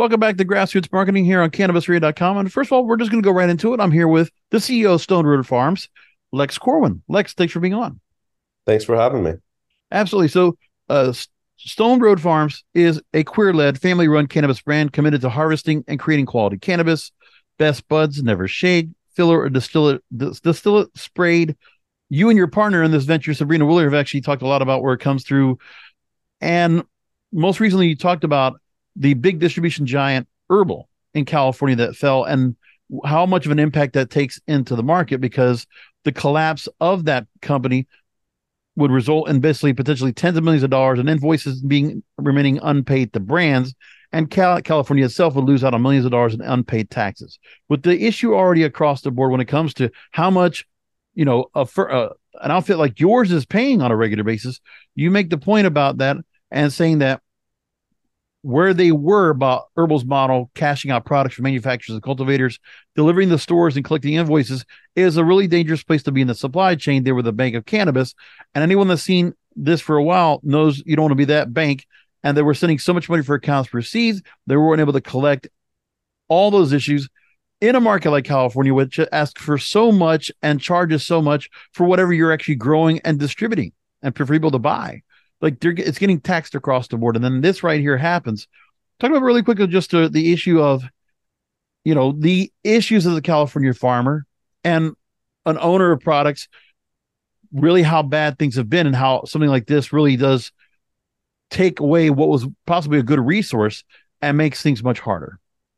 Welcome back to Grassroots Marketing here on CannabisRadio.com. And first of all, we're just going to go right into it. I'm here with the CEO of Stone Road Farms, Lex Corwin. Lex, thanks for being on. Thanks for having me. Absolutely. So, Stone Road Farms is a queer-led, family-run cannabis brand committed to harvesting and creating quality cannabis. Best buds, never shade, filler or distillate sprayed. You and your partner in this venture, Sabrina Willer, have actually talked a lot about where it comes through. And most recently, you talked about the big distribution giant Herbal in California that fell and how much of an impact that takes into the market, because the collapse of that company would result in basically potentially tens of millions of dollars in invoices remaining unpaid to brands, and California itself would lose out on millions of dollars in unpaid taxes. With the issue already across the board when it comes to how much, an outfit like yours is paying on a regular basis, you make the point about that and saying that where they were about Herbal's model, cashing out products from manufacturers and cultivators, delivering the stores and collecting invoices, is a really dangerous place to be in the supply chain. They were the bank of cannabis. And anyone that's seen this for a while knows you don't want to be that bank. And they were sending so much money for accounts received, they weren't able to collect all those issues in a market like California, which asks for so much and charges so much for whatever you're actually growing and distributing and for people to buy. Like it's getting taxed across the board. And then this right here happens. Talk about really quickly just the issue of, the issues of the California farmer and an owner of products, really how bad things have been and how something like this really does take away what was possibly a good resource and makes things much harder.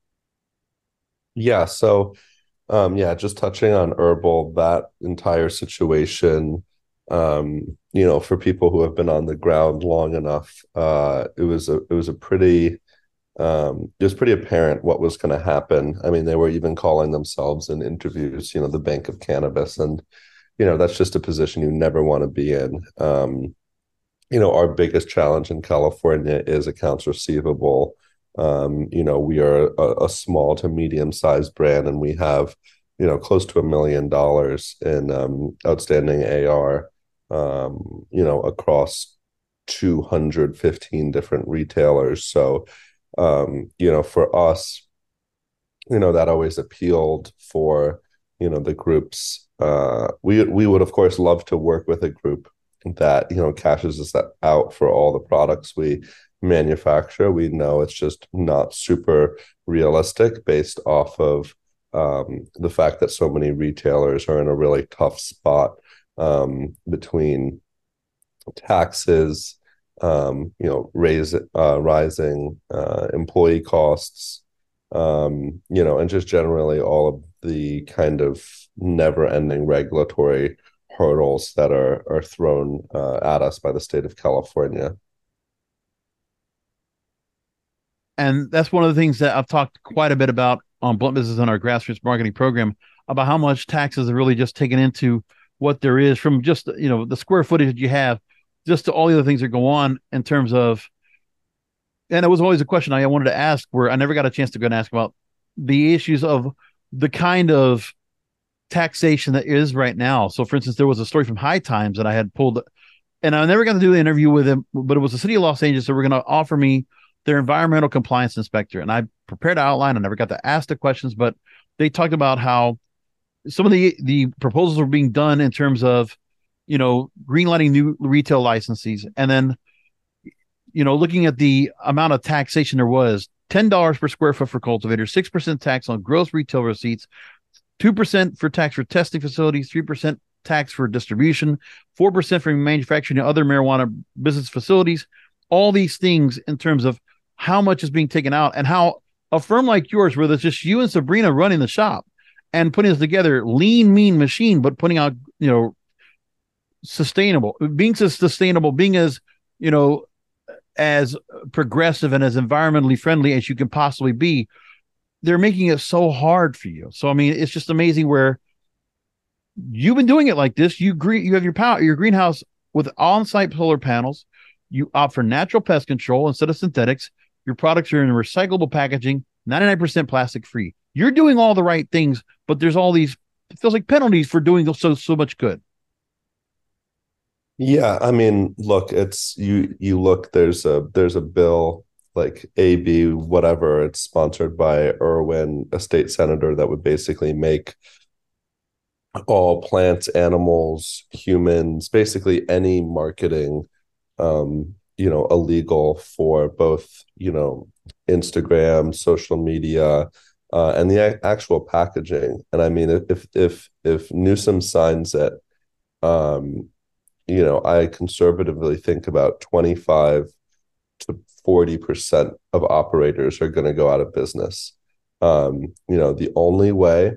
Yeah. Just touching on Herbal, that entire situation, for people who have been on the ground long enough, it was pretty apparent what was going to happen. I mean, they were even calling themselves in interviews, the bank of cannabis, and that's just a position you never want to be in. Our biggest challenge in California is accounts receivable. We are a small to medium sized brand, and we have close to $1 million in outstanding AR, across 215 different retailers. So, for us, that always appealed for, the groups. We would, of course, love to work with a group that, cashes us out for all the products we manufacture. We know it's just not super realistic based off of the fact that so many retailers are in a really tough spot between taxes, rising employee costs, and just generally all of the kind of never-ending regulatory hurdles that are thrown at us by the state of California. And that's one of the things that I've talked quite a bit about on Blunt Business and our grassroots marketing program, about how much taxes are really just taken into what there is, from just, the square footage that you have, just to all the other things that go on in terms of, and it was always a question I wanted to ask where I never got a chance to go and ask about the issues of the kind of taxation that is right now. So for instance, there was a story from High Times that I had pulled, and I never got to do the interview with him, but it was the city of Los Angeles that were going to offer me their environmental compliance inspector. And I prepared an outline. I never got to ask the questions, but they talked about how some of the proposals were being done in terms of, greenlighting new retail licensees. And then, looking at the amount of taxation there was, $10 per square foot for cultivators, 6% tax on gross retail receipts, 2% for tax for testing facilities, 3% tax for distribution, 4% for manufacturing and other marijuana business facilities. All these things in terms of how much is being taken out, and how a firm like yours, where there's just you and Sabrina running the shop and putting this together, lean, mean machine, but putting out, sustainable, being as, as progressive and as environmentally friendly as you can possibly be. They're making it so hard for you. So, I mean, it's just amazing where you've been doing it like this. You have your greenhouse with on-site solar panels. You opt for natural pest control instead of synthetics. Your products are in recyclable packaging, 99% plastic free. You're doing all the right things, but there's all these, it feels like, penalties for doing so much good. Yeah, I mean, look, it's you look, there's a bill like AB, whatever. It's sponsored by Irwin, a state senator that would basically make all plants, animals, humans, basically any marketing, illegal for both, Instagram, social media, and the actual packaging. And I mean, if Newsom signs it, um, I conservatively think about 25 to 40% of operators are going to go out of business. The only way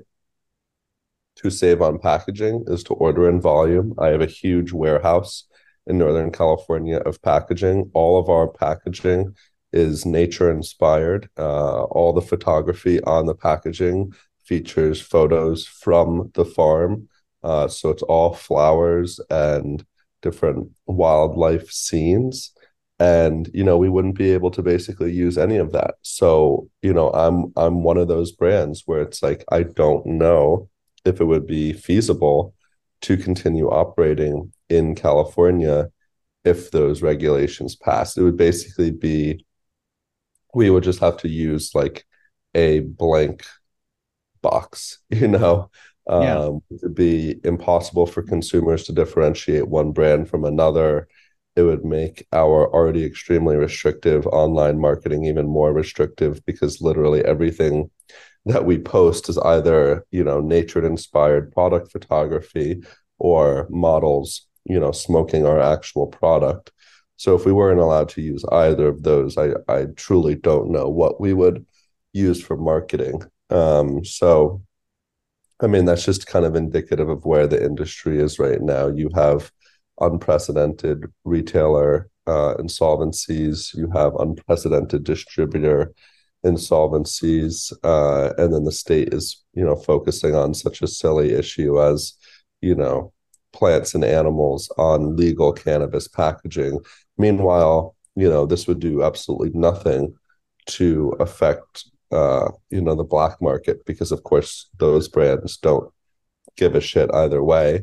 to save on packaging is to order in volume. I have a huge warehouse in Northern California of packaging. All of our packaging is nature inspired. All the photography on the packaging features photos from the farm. So it's all flowers and different wildlife scenes. And we wouldn't be able to basically use any of that. So I'm one of those brands where it's like I don't know if it would be feasible to continue operating in California if those regulations passed. It would basically be we would just have to use like a blank box, Yeah. it would be impossible for consumers to differentiate one brand from another. It would make our already extremely restrictive online marketing even more restrictive because literally everything that we post is either, nature inspired product photography or models, smoking our actual product. So if we weren't allowed to use either of those, I truly don't know what we would use for marketing. So I mean, that's just kind of indicative of where the industry is right now. You have unprecedented retailer insolvencies, you have unprecedented distributor insolvencies, and then the state is, focusing on such a silly issue as, you know, plants and animals on legal cannabis packaging. Meanwhile, this would do absolutely nothing to affect the black market because of course those brands don't give a shit either way.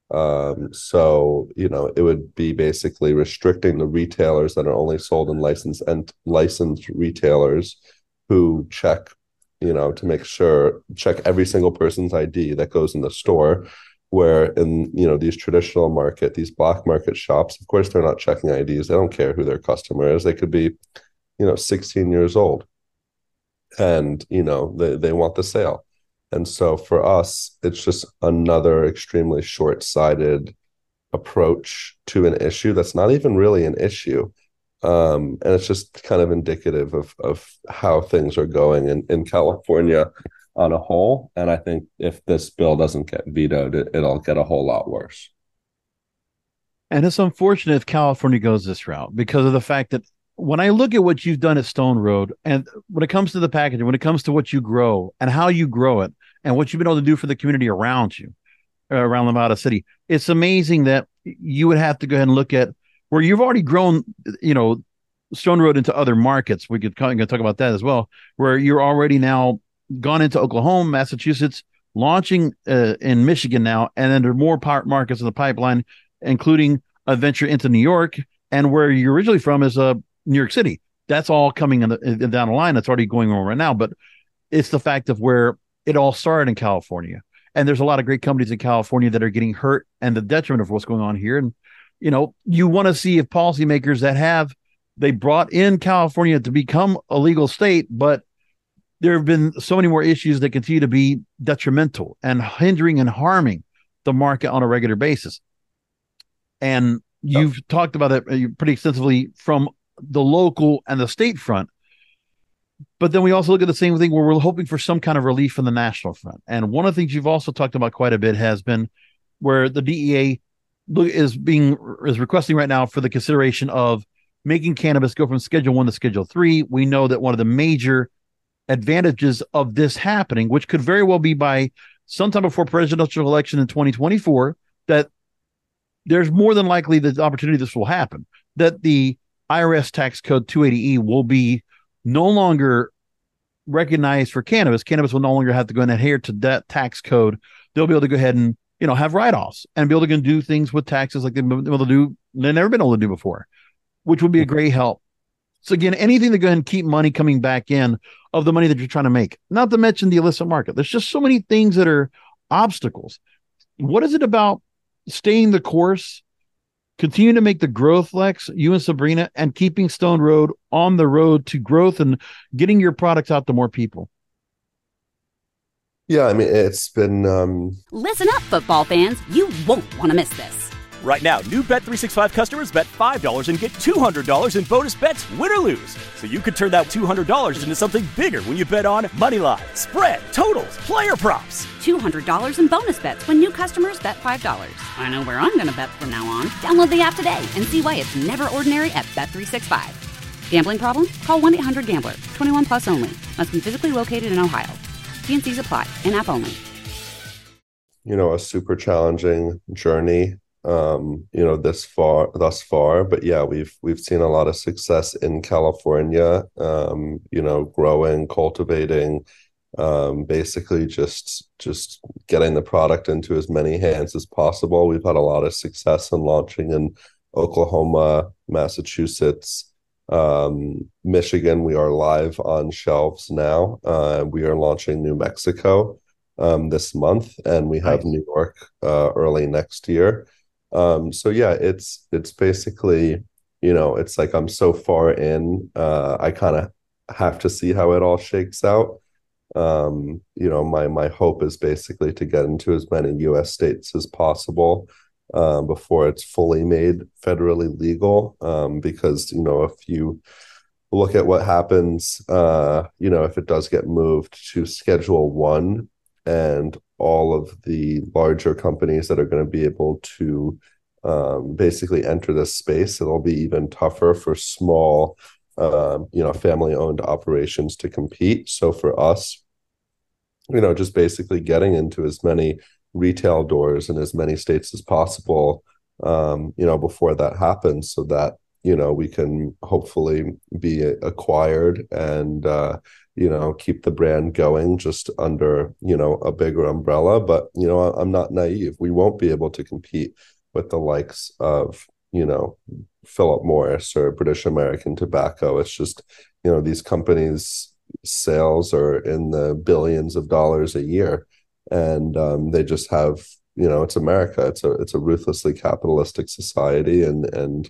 So it would be basically restricting the retailers that are only sold in licensed retailers who check, to make sure, check every single person's ID that goes in the store. Where in these traditional market, these black market shops, of course they're not checking IDs. They don't care who their customer is. They could be 16 years old, and they want the sale. And so for us, it's just another extremely short-sighted approach to an issue that's not even really an issue. And it's just kind of indicative of how things are going in California on a whole. And I think if this bill doesn't get vetoed, it'll get a whole lot worse. And it's unfortunate if California goes this route because of the fact that when I look at what you've done at Stone Road, and when it comes to the packaging, when it comes to what you grow and how you grow it, and what you've been able to do for the community around you, around Nevada City, it's amazing that you would have to go ahead and look at where you've already grown, Stone Road into other markets. We could talk about that as well, where you're already now gone into Oklahoma, Massachusetts, launching in Michigan now, and then there are more markets in the pipeline, including a venture into New York, and where you're originally from is New York City. That's all coming down the line. That's already going on right now. But it's the fact of where it all started in California. And there's a lot of great companies in California that are getting hurt and the detriment of what's going on here. And, you want to see if policymakers they brought in California to become a legal state, but there have been so many more issues that continue to be detrimental and hindering and harming the market on a regular basis. And you've talked about it pretty extensively from the local and the state front. But then we also look at the same thing where we're hoping for some kind of relief from the national front. And one of the things you've also talked about quite a bit has been where the DEA is requesting right now for the consideration of making cannabis go from Schedule 1 to Schedule 3. We know that one of the major advantages of this happening, which could very well be by sometime before presidential election in 2024, that there's more than likely the opportunity this will happen, that the IRS tax code 280E will be no longer recognized for cannabis. Cannabis will no longer have to go and adhere to that tax code. They'll be able to go ahead and, have write-offs and be able to do things with taxes like they've never been able to do before, which would be a great help. So again, anything to go ahead and keep money coming back in of the money that you're trying to make, not to mention the illicit market. There's just so many things that are obstacles. What is it about staying the course, continue to make the growth, Lex, you and Sabrina, and keeping Stone Road on the road to growth and getting your products out to more people? Yeah, I mean, it's been Listen up, football fans. You won't want to miss this. Right now, new Bet365 customers bet $5 and get $200 in bonus bets, win or lose. So you could turn that $200 into something bigger when you bet on moneyline, spread, totals, player props. $200 in bonus bets when new customers bet $5. I know where I'm going to bet from now on. Download the app today and see why it's never ordinary at Bet365. Gambling problem? Call 1-800-GAMBLER. 21 plus only. Must be physically located in Ohio. T&Cs apply. In-app only. a super challenging journey, thus far. But yeah, we've seen a lot of success in California, growing, cultivating, basically just getting the product into as many hands as possible. We've had a lot of success in launching in Oklahoma, Massachusetts, Michigan. We are live on shelves now. We are launching New Mexico this month, and we have New York early next year. So yeah, it's basically, it's like I'm so far in, I kind of have to see how it all shakes out. My hope is basically to get into as many US states as possible before it's fully made federally legal. Because, if you look at what happens, if it does get moved to Schedule 1, and all of the larger companies that are going to be able to basically enter this space, it'll be even tougher for small, family-owned operations to compete. So for us, just basically getting into as many retail doors in as many states as possible, before that happens, so that, we can hopefully be acquired and, keep the brand going just under, a bigger umbrella. But, I'm not naive. We won't be able to compete with the likes of, Philip Morris or British American Tobacco. It's just, these companies' sales are in the billions of dollars a year. And they just have, it's America. It's a ruthlessly capitalistic society. And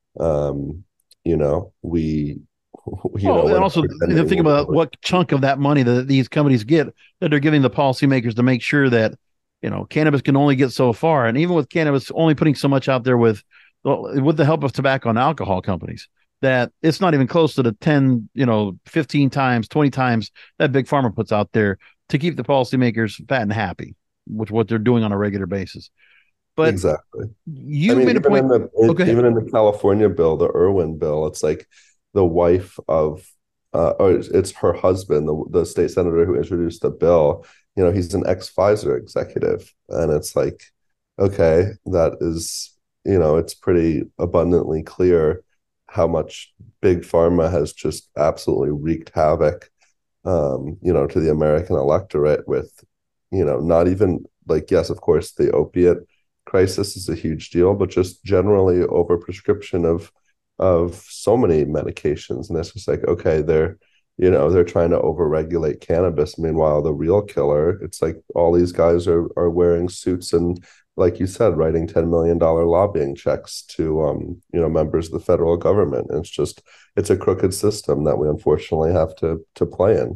and also think about what chunk of that money that these companies get that they're giving the policymakers to make sure that, cannabis can only get so far. And even with cannabis only putting so much out there with the help of tobacco and alcohol companies, that it's not even close to the 10, 15 times, 20 times that Big Pharma puts out there to keep the policymakers fat and happy with what they're doing on a regular basis. But exactly, you made a point. Even in the California bill, the Irwin bill, it's like the wife of, or it's her husband, the state senator who introduced the bill. He's an ex-Pfizer executive, and it's like, okay, that is, it's pretty abundantly clear how much Big Pharma has just absolutely wreaked havoc, to the American electorate with, not even like, yes, of course, the opiate crisis is a huge deal, but just generally overprescription of so many medications. And it's just like, okay, they're trying to overregulate cannabis. Meanwhile, the real killer, it's like all these guys are wearing suits and, like you said, writing $10 million lobbying checks to, members of the federal government. And it's a crooked system that we unfortunately have to play in.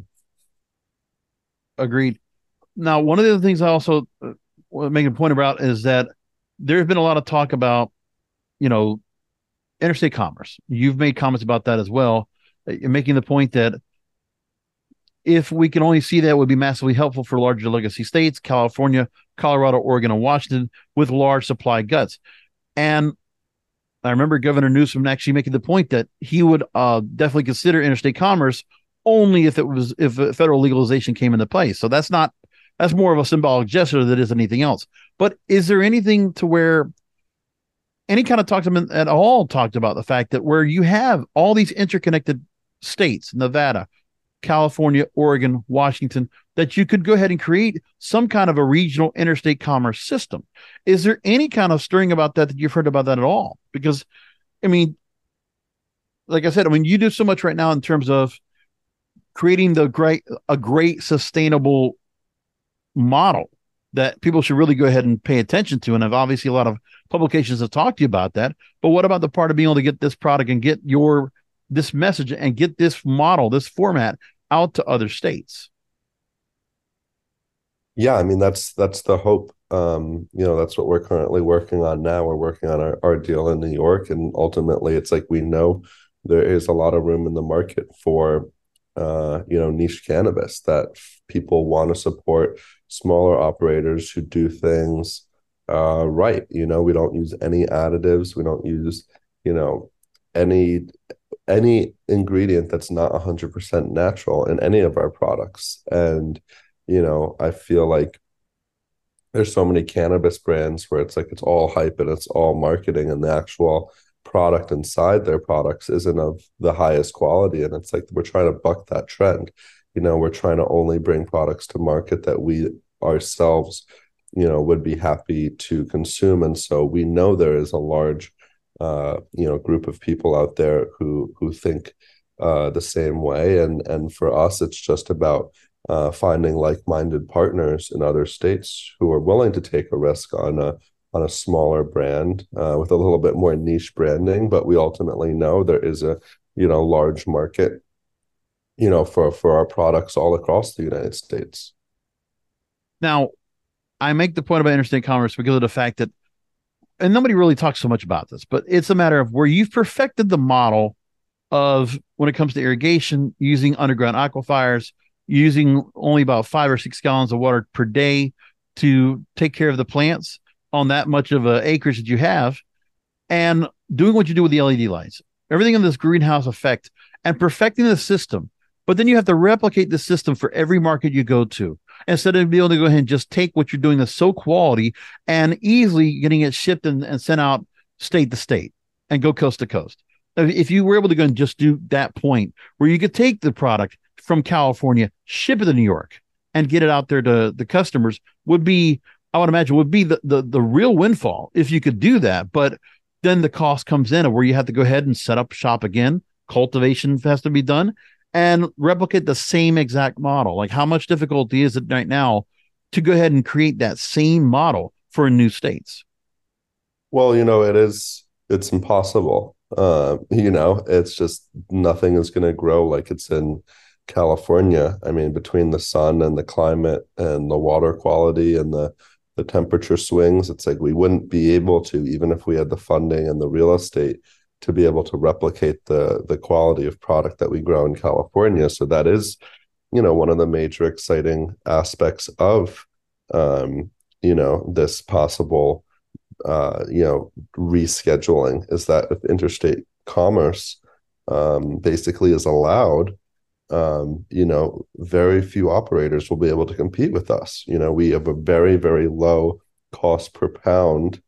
Agreed. Now, one of the other things I also make a point about is that there's been a lot of talk about, interstate commerce. You've made comments about that as well. You're making the point that if we can only see that, it would be massively helpful for larger legacy states, California, Colorado, Oregon, and Washington, with large supply guts. And I remember Governor Newsom actually making the point that he would definitely consider interstate commerce only if federal legalization came into place. So that's more of a symbolic gesture than it is anything else. But is there anything to where any kind of talked about the fact that where you have all these interconnected states, Nevada, California, Oregon, Washington, that you could go ahead and create some kind of a regional interstate commerce system? Is there any kind of stirring about that you've heard about that at all? Because, I mean, like I said, I mean, you do so much right now in terms of creating a great sustainable model that people should really go ahead and pay attention to. And I've obviously a lot of publications have talked to you about that. But what about the part of being able to get this product and get this message and get this model, this format out to other states? Yeah, I mean that's the hope. That's what we're currently working on now. We're working on our deal in New York, and ultimately it's like we know there is a lot of room in the market for niche cannabis, that people want to support smaller operators who do things right. We don't use any additives. We don't use, any ingredient that's not 100% natural in any of our products. And, I feel like there's so many cannabis brands where it's like it's all hype and it's all marketing, and the actual product inside their products isn't of the highest quality. And it's like we're trying to buck that trend. We're trying to only bring products to market that we ourselves would be happy to consume. And so we know there is a large group of people out there who think the same way. And for us, it's just about finding like-minded partners in other states who are willing to take a risk on a smaller brand with a little bit more niche branding. But we ultimately know there is a large market for our products all across the United States. Now, I make the point about interstate commerce because of the fact that, and nobody really talks so much about this, but it's a matter of where you've perfected the model of, when it comes to irrigation, using underground aquifers, using only about 5 or 6 gallons of water per day to take care of the plants on that much of a acreage that you have, and doing what you do with the LED lights, everything in this greenhouse effect, and perfecting the system. But then you have to replicate the system for every market you go to, instead of being able to go ahead and just take what you're doing that's so quality and easily getting it shipped and sent out state to state and go coast to coast. If you were able to go and just do that point where you could take the product from California, ship it to New York, and get it out there to the customers, would be, I would imagine, would be the real windfall if you could do that. But then the cost comes in of where you have to go ahead and set up shop again. Cultivation has to be done and replicate the same exact model. Like, how much difficulty is it right now to go ahead and create that same model for new states? Well, it's impossible. It's just nothing is going to grow like it's in California. I mean, between the sun and the climate and the water quality and the temperature swings, it's like we wouldn't be able to, even if we had the funding and the real estate, to be able to replicate the quality of product that we grow in California. So that is, one of the major exciting aspects of, this possible, rescheduling, is that if interstate commerce basically is allowed, very few operators will be able to compete with us. We have a very, very low cost per pound,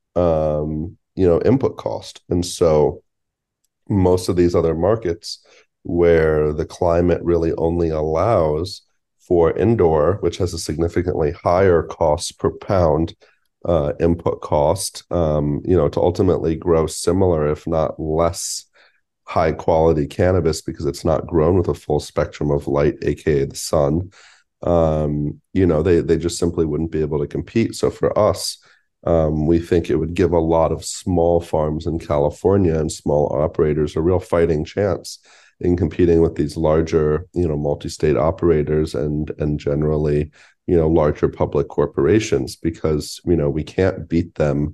input cost. And so most of these other markets where the climate really only allows for indoor, which has a significantly higher cost per pound input cost, to ultimately grow similar, if not less, high quality cannabis, because it's not grown with a full spectrum of light, aka the sun. They just simply wouldn't be able to compete. So for us, we think it would give a lot of small farms in California and small operators a real fighting chance in competing with these larger, multi-state operators and generally, larger public corporations, because, we can't beat them,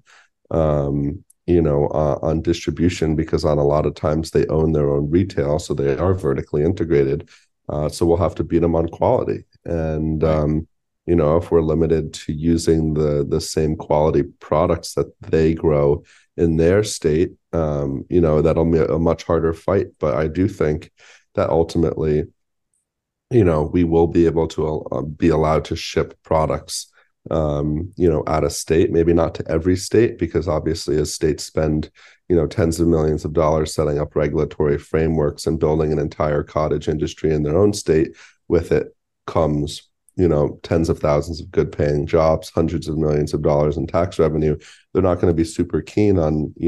on distribution, because on a lot of times they own their own retail, so they are vertically integrated. So we'll have to beat them on quality. And, if we're limited to using the same quality products that they grow in their state, that'll be a much harder fight. But I do think that ultimately, we will be able to be allowed to ship products, out of state, maybe not to every state, because obviously as states spend, tens of millions of dollars setting up regulatory frameworks and building an entire cottage industry in their own state, with it comes, tens of thousands of good paying jobs, hundreds of millions of dollars in tax revenue. They're not going to be super keen on,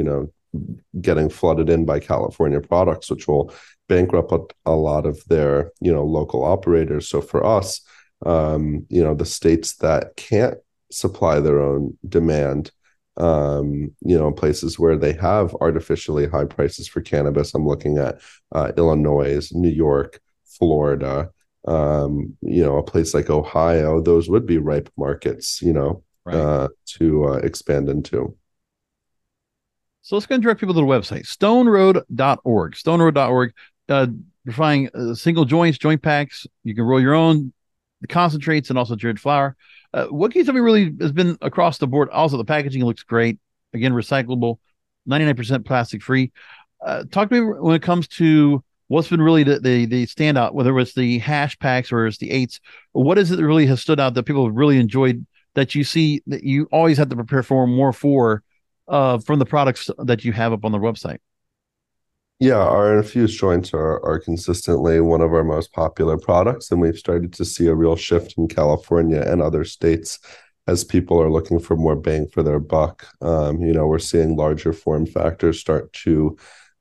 getting flooded in by California products, which will bankrupt a lot of their, local operators. So for us, the states that can't supply their own demand, places where they have artificially high prices for cannabis, I'm looking at Illinois, New York, Florida, a place like Ohio, those would be ripe markets, right, to expand into. So let's go and direct people to the website, stoneroad.org. Stoneroad.org. You're finding single joints, joint packs. You can roll your own, the concentrates, and also cured flower. What can you tell me really has been across the board? Also, the packaging looks great. Again, recyclable, 99% plastic free. Talk to me when it comes to what's been really the standout, whether it's the hash packs or it's the eights. What is it that really has stood out that people have really enjoyed, that you see that you always have to prepare for more for from the products that you have up on the website? Yeah, our infused joints are consistently one of our most popular products, and we've started to see a real shift in California and other states as people are looking for more bang for their buck. We're seeing larger form factors start to,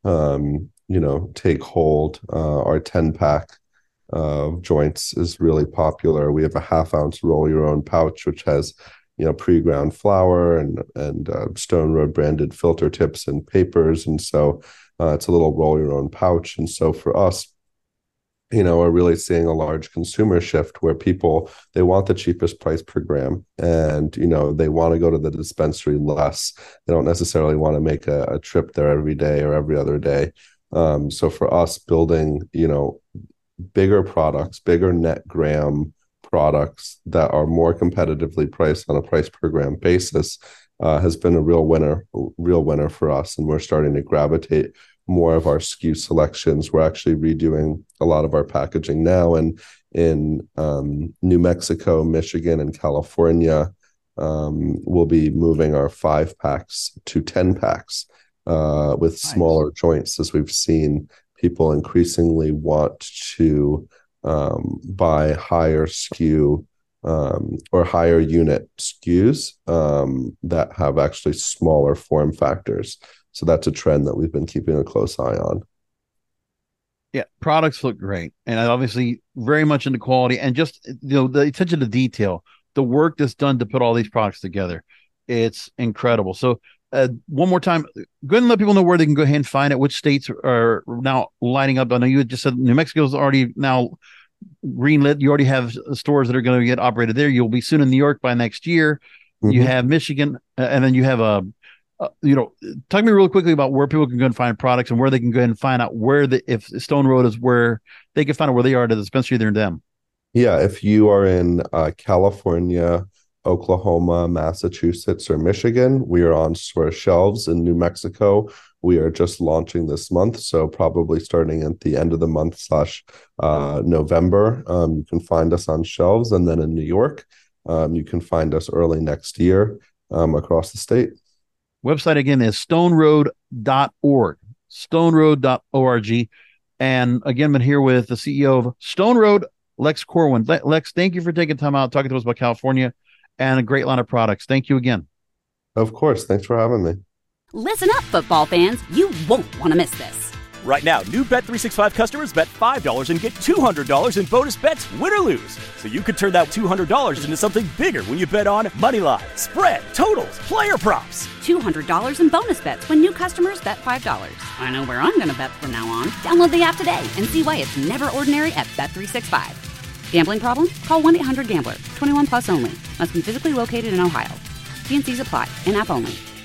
take hold. Our 10-pack of joints is really popular. We have a 1/2 ounce roll your own pouch, which has pre-ground flour and Stone Road branded filter tips and papers. And so it's a little roll your own pouch. And so for us, we're really seeing a large consumer shift where people, they want the cheapest price per gram, and, they want to go to the dispensary less. They don't necessarily want to make a trip there every day or every other day. So for us, building, bigger products, bigger net gram products that are more competitively priced on a price per gram basis has been a real winner for us. And we're starting to gravitate more of our SKU selections. We're actually redoing a lot of our packaging now, and in New Mexico, Michigan, and California, we'll be moving our 5-packs to 10-packs with smaller joints, as we've seen people increasingly want to buy higher SKU or higher unit SKUs that have actually smaller form factors. So that's a trend that we've been keeping a close eye on. Yeah, products look great, and obviously very much into quality and just the attention to detail, the work that's done to put all these products together. It's incredible. So one more time, go ahead and let people know where they can go ahead and find it. Which states are now lighting up? I know you had just said New Mexico is already now greenlit. You already have stores that are going to get operated there. You'll be soon in New York by next year. Mm-hmm. You have Michigan, and then you have talk to me real quickly about where people can go and find products and where they can go and find out if Stone Road is where they can find out where they are to the dispensary there in them. Yeah, if you are in California, Oklahoma, Massachusetts, or Michigan, we are on store shelves. In New Mexico, we are just launching this month, so probably starting at the end of the month / November, you can find us on shelves. And then in New York, you can find us early next year across the state. Website again is stoneroad.org, stoneroad.org. And again, been here with the CEO of Stone Road, Lex Corwin. Lex, thank you for taking time out, talking to us about California and a great line of products. Thank you again. Of course. Thanks for having me. Listen up, football fans. You won't want to miss this. Right now, new Bet365 customers bet $5 and get $200 in bonus bets, win or lose. So you could turn that $200 into something bigger when you bet on money line, spread, totals, player props. $200 in bonus bets when new customers bet $5. I know where I'm going to bet from now on. Download the app today and see why it's never ordinary at Bet365. Gambling problem? Call 1-800-GAMBLER. 21 plus only. Must be physically located in Ohio. T&Cs apply. In-app only.